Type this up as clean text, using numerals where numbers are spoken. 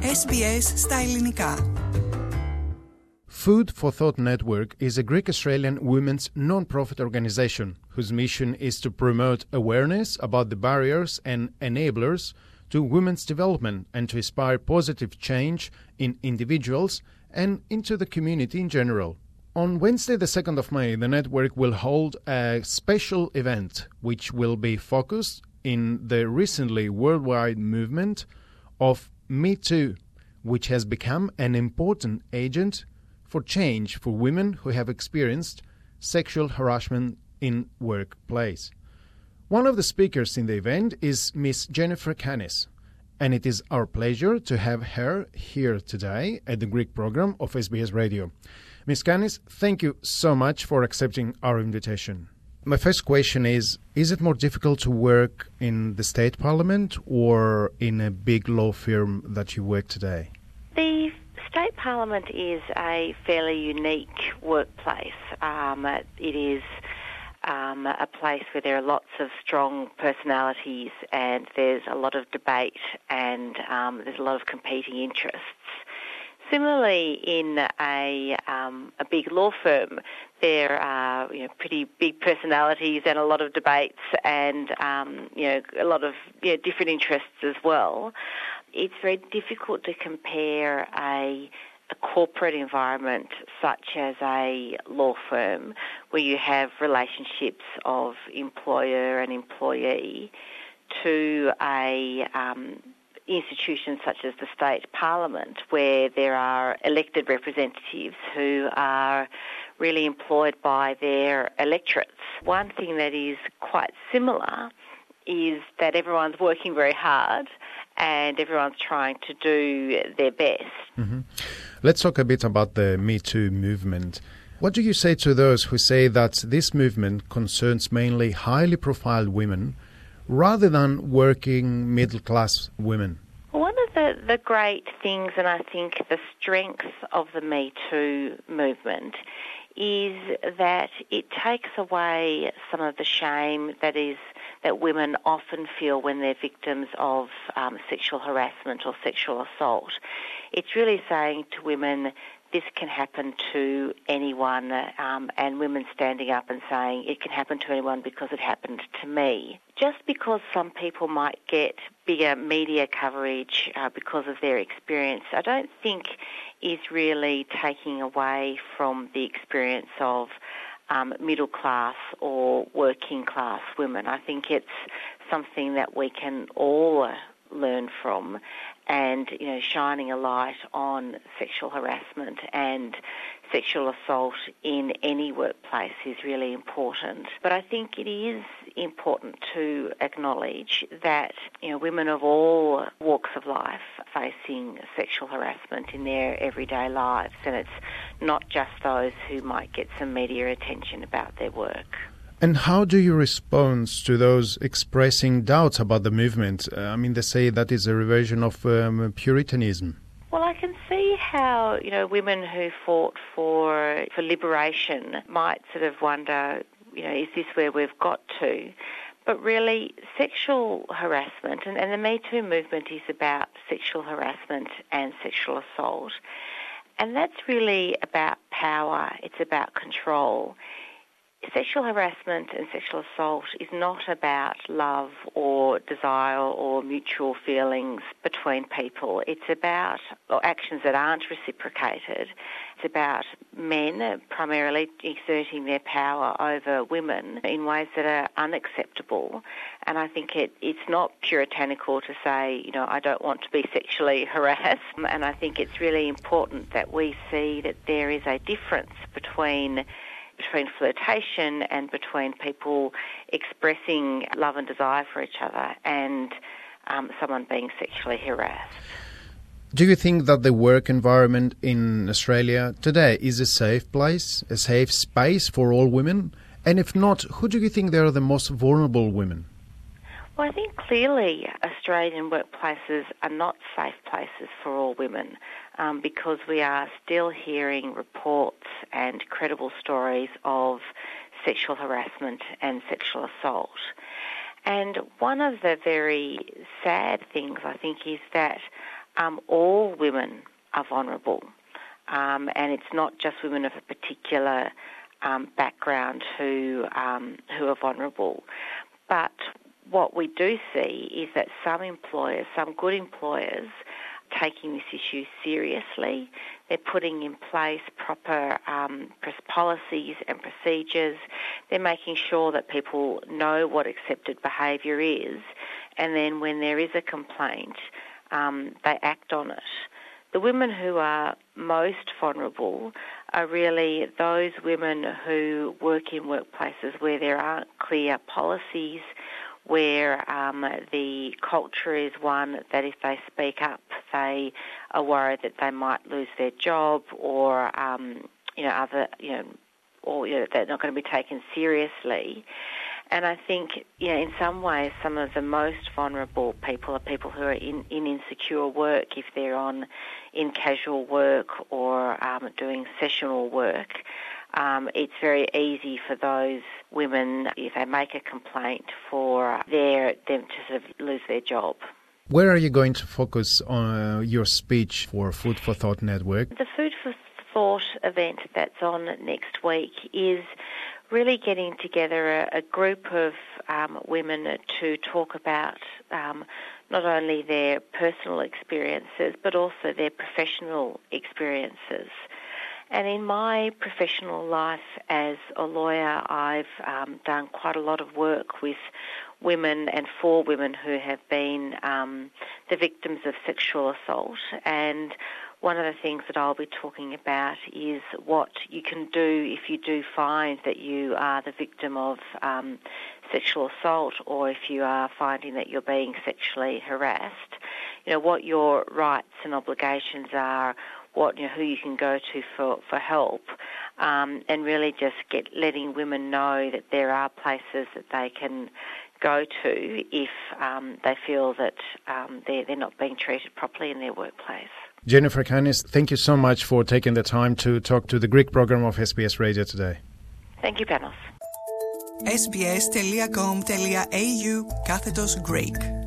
SBS στα ελληνικά. Food for Thought Network is a Greek-Australian women's non-profit organization whose mission is to promote awareness about the barriers and enablers to women's development and to inspire positive change in individuals and into the community in general. On Wednesday, the 2nd of May, the network will hold a special event which will be focused in the recently worldwide movement of Me Too, which has become an important agent for change for women who have experienced sexual harassment in workplace. One of the speakers in the event is Miss Jennifer Canis, and it is our pleasure to have her here today at the Greek program of SBS Radio. Miss Canis, thank you so much for accepting our invitation. My first question is it more difficult to work in the state parliament or in a big law firm that you work today? The State Parliament is a fairly unique workplace. It is a place where there are lots of strong personalities and there's a lot of debate and there's a lot of competing interests. Similarly, in a big law firm, there are pretty big personalities and a lot of debates and a lot of different interests as well. It's very difficult to compare a corporate environment such as a law firm where you have relationships of employer and employee to a institutions such as the State Parliament, where there are elected representatives who are really employed by their electorates. One thing that is quite similar is that everyone's working very hard and everyone's trying to do their best. Mm-hmm. Let's talk a bit about the Me Too movement. What do you say to those who say that this movement concerns mainly highly profiled women rather than working middle-class women? One of the great things, and I think the strength of the Me Too movement, is that it takes away some of the shame that women often feel when they're victims of sexual harassment or sexual assault. It's really saying to women, this can happen to anyone, and women standing up and saying it can happen to anyone because it happened to me. Just because some people might get bigger media coverage because of their experience, I don't think is really taking away from the experience of middle class or working class women. I think it's something that we can all learn from, and shining a light on sexual harassment and sexual assault in any workplace is really important. But I think it is important to acknowledge that women of all walks of life facing sexual harassment in their everyday lives, and it's not just those who might get some media attention about their work. And how do you respond to those expressing doubts about the movement? They say that is a reversion of Puritanism. Well, I can see how, women who fought for liberation might sort of wonder, is this where we've got to? But really, sexual harassment, and the Me Too movement is about sexual harassment and sexual assault. And that's really about power. It's about control. Sexual harassment and sexual assault is not about love or desire or mutual feelings between people. It's about actions that aren't reciprocated. It's about men primarily exerting their power over women in ways that are unacceptable. And I think it's not puritanical to say, I don't want to be sexually harassed. And I think it's really important that we see that there is a difference between flirtation and between people expressing love and desire for each other and someone being sexually harassed. Do you think that the work environment in Australia today is a safe place, a safe space for all women? And if not, who do you think they are the most vulnerable women? Well, I think clearly Australian workplaces are not safe places for all women because we are still hearing reports and credible stories of sexual harassment and sexual assault. And one of the very sad things, I think, is that all women are vulnerable, and it's not just women of a particular background who are vulnerable. But what we do see is that some employers, some good employers, taking this issue seriously. They're putting in place proper policies and procedures. They're making sure that people know what accepted behaviour is, and then when there is a complaint, they act on it. The women who are most vulnerable are really those women who work in workplaces where there aren't clear policies, where the culture is one that if they speak up, they are worried that they might lose their job, or they're not going to be taken seriously. And I think, in some ways, some of the most vulnerable people are people who are in insecure work, if they're in casual work or doing sessional work. It's very easy for those women, if they make a complaint, for them to sort of lose their job. Where are you going to focus on your speech for Food for Thought Network? The Food for Thought event that's on next week is really getting together a group of women to talk about not only their personal experiences but also their professional experiences. And in my professional life as a lawyer, I've done quite a lot of work with women and for women who have been the victims of sexual assault. And one of the things that I'll be talking about is what you can do if you do find that you are the victim of sexual assault, or if you are finding that you're being sexually harassed, what your rights and obligations are, who you can go to for help, and really just letting women know that there are places that they can go to if they feel that they're not being treated properly in their workplace. Jennifer Canis, thank you so much for taking the time to talk to the Greek program of SBS Radio today. Thank you, Panos. sbs.com.au/Greek